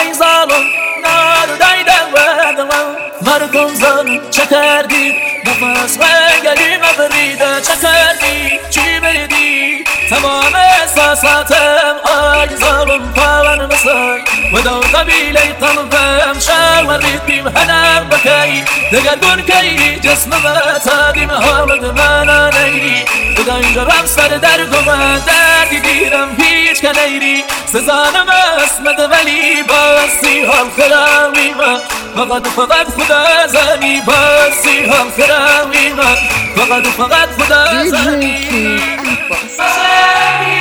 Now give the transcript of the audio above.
ای ظالم نردیدم و دلم مردم زن چه کردی نفس و گلی مبریده چه کردی چی بریدی تمام احساساتم ای ظالم پاون مسای و دو قبیله قلبم شاوردیم هنم بکی دگردون کی جسم بتادیم حالت من نیری خدای جرم سر درد و من دردی دیرم هیچ که نیری سزانم اسمت ولی باسی حال خرامی من فقط خدا زنی باسی حال خرامی من فقط خدا زنی